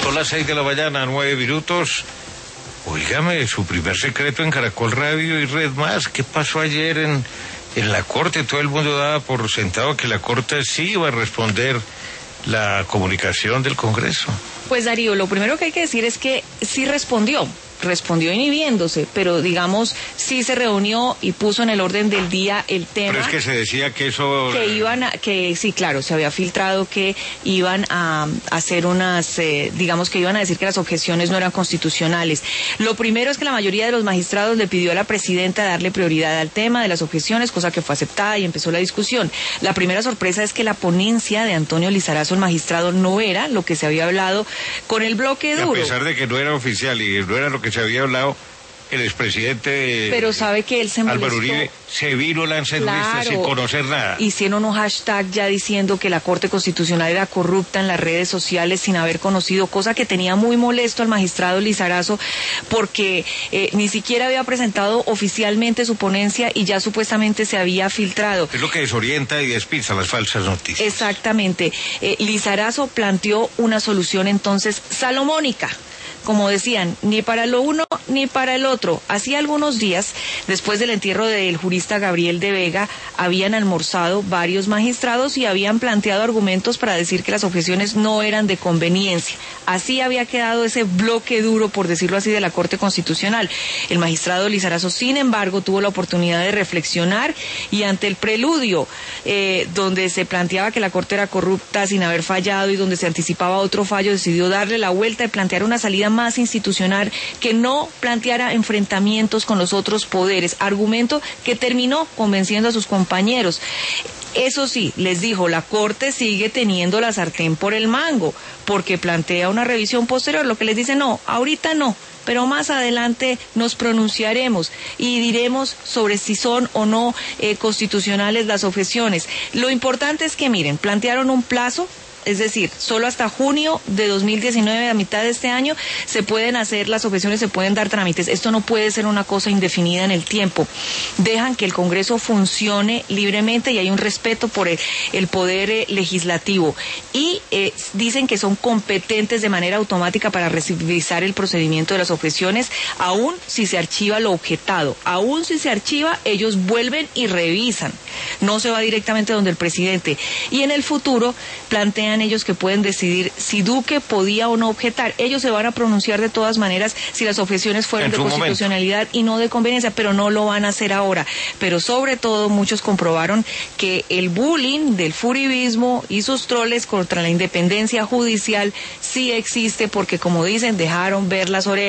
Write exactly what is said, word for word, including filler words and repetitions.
Son las seis de la mañana, nueve minutos. Óigame, su primer secreto en Caracol Radio y Red Más. ¿Qué pasó ayer en, en la Corte? Todo el mundo daba por sentado que la Corte sí iba a responder la comunicación del Congreso. Pues Darío, lo primero que hay que decir es que sí respondió. Respondió inhibiéndose, pero digamos sí se reunió y puso en el orden del día el tema. Pero es que se decía que eso... Que iban a, que sí, claro, se había filtrado que iban a, a hacer unas, eh, digamos que iban a decir que las objeciones no eran constitucionales. Lo primero es que la mayoría de los magistrados le pidió a la presidenta darle prioridad al tema de las objeciones, cosa que fue aceptada y empezó la discusión. La primera sorpresa es que la ponencia de Antonio Lizarazo, el magistrado, no era lo que se había hablado con el bloque duro. Y a pesar de que no era oficial y no era lo que se había hablado, el expresidente pero sabe que él se molestó. Álvaro Uribe se vino lanzadista claro, sin conocer nada. Hicieron un hashtag ya diciendo que la Corte Constitucional era corrupta en las redes sociales sin haber conocido, cosa que tenía muy molesto al magistrado Lizarazo porque eh, ni siquiera había presentado oficialmente su ponencia y ya supuestamente se había filtrado. Es lo que desorienta y despista las falsas noticias. Exactamente. Eh, Lizarazo planteó una solución entonces salomónica. Como decían, ni para lo uno ni para el otro. Hacía algunos días, después del entierro del jurista Gabriel de Vega, habían almorzado varios magistrados y habían planteado argumentos para decir que las objeciones no eran de conveniencia. Así había quedado ese bloque duro, por decirlo así, de la Corte Constitucional. El magistrado Lizarazo, sin embargo, tuvo la oportunidad de reflexionar y ante el preludio, eh, donde se planteaba que la Corte era corrupta sin haber fallado y donde se anticipaba otro fallo, decidió darle la vuelta y plantear una salida más institucional que no planteara enfrentamientos con los otros poderes, argumento que terminó convenciendo a sus compañeros. Eso sí, les dijo, la Corte sigue teniendo la sartén por el mango, porque plantea una revisión posterior, lo que les dice, no, ahorita no, pero más adelante nos pronunciaremos y diremos sobre si son o no eh, constitucionales las objeciones. Lo importante es que, miren, plantearon un plazo. Es decir, solo hasta junio de dos mil diecinueve, a mitad de este año, se pueden hacer las objeciones, se pueden dar trámites. Esto no puede ser una cosa indefinida en el tiempo. Dejan que el Congreso funcione libremente y hay un respeto por el, el poder eh, legislativo. Y eh, dicen que son competentes de manera automática para revisar el procedimiento de las objeciones, aún si se archiva lo objetado. Aún si se archiva, ellos vuelven y revisan. No se va directamente donde el presidente. Y en el futuro plantean ellos que pueden decidir si Duque podía o no objetar. Ellos se van a pronunciar de todas maneras si las objeciones fueran de constitucionalidad momento. Y no de conveniencia, pero no lo van a hacer ahora. Pero sobre todo muchos comprobaron que el bullying del furibismo y sus troles contra la independencia judicial sí existe porque, como dicen, dejaron ver las orejas.